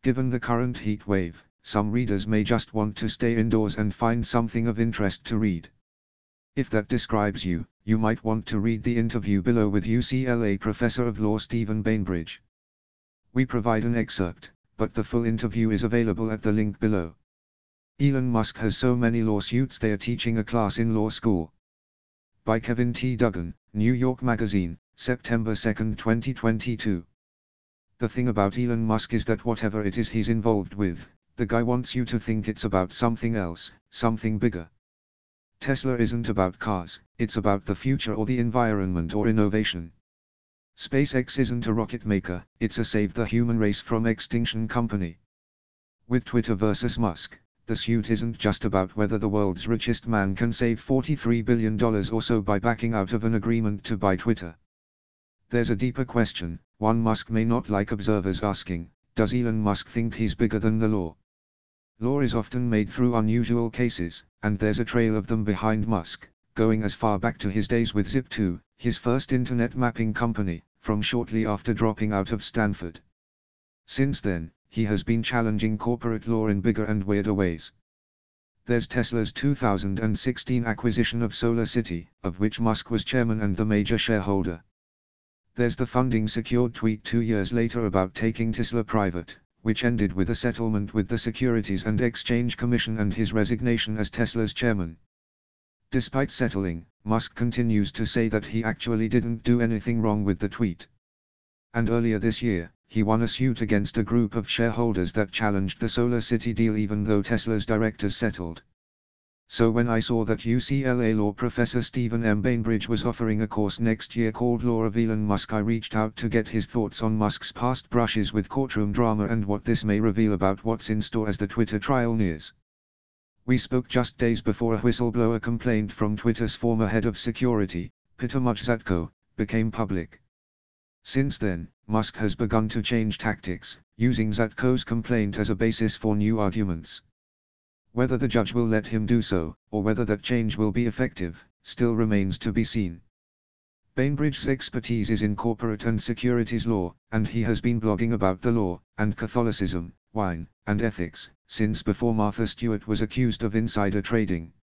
Given the current heat wave, some readers may just want to stay indoors and find something of interest to read. If that describes you, you might want to read the interview below with UCLA Professor of Law Stephen Bainbridge. We provide an excerpt, but the full interview is available at the link below. Elon Musk has so many lawsuits they are teaching a class in law school. By Kevin T. Duggan, New York Magazine, September 2, 2022. The thing about Elon Musk is that whatever it is he's involved with, the guy wants you to think it's about something else, something bigger. Tesla isn't about cars, it's about the future or the environment or innovation. SpaceX isn't a rocket maker, it's a save the human race from extinction company. With Twitter versus Musk, the suit isn't just about whether the world's richest man can save $43 billion or so by backing out of an agreement to buy Twitter. There's a deeper question, one Musk may not like observers asking: does Elon Musk think he's bigger than the law? Law is often made through unusual cases, and there's a trail of them behind Musk, going as far back to his days with Zip2, his first internet mapping company, from shortly after dropping out of Stanford. Since then, he has been challenging corporate law in bigger and weirder ways. There's Tesla's 2016 acquisition of SolarCity, of which Musk was chairman and the major shareholder. There's the funding secured tweet 2 years later about taking Tesla private, which ended with a settlement with the Securities and Exchange Commission and his resignation as Tesla's chairman. Despite settling, Musk continues to say that he actually didn't do anything wrong with the tweet. And earlier this year, he won a suit against a group of shareholders that challenged the SolarCity deal even though Tesla's directors settled. So when I saw that UCLA law professor Stephen M. Bainbridge was offering a course next year called Law of Elon Musk, I reached out to get his thoughts on Musk's past brushes with courtroom drama and what this may reveal about what's in store as the Twitter trial nears. We spoke just days before a whistleblower complaint from Twitter's former head of security, Peter Mujzatko, became public. Since then, Musk has begun to change tactics, using Zatko's complaint as a basis for new arguments. Whether the judge will let him do so, or whether that change will be effective, still remains to be seen. Bainbridge's expertise is in corporate and securities law, and he has been blogging about the law, and Catholicism, wine, and ethics, since before Martha Stewart was accused of insider trading.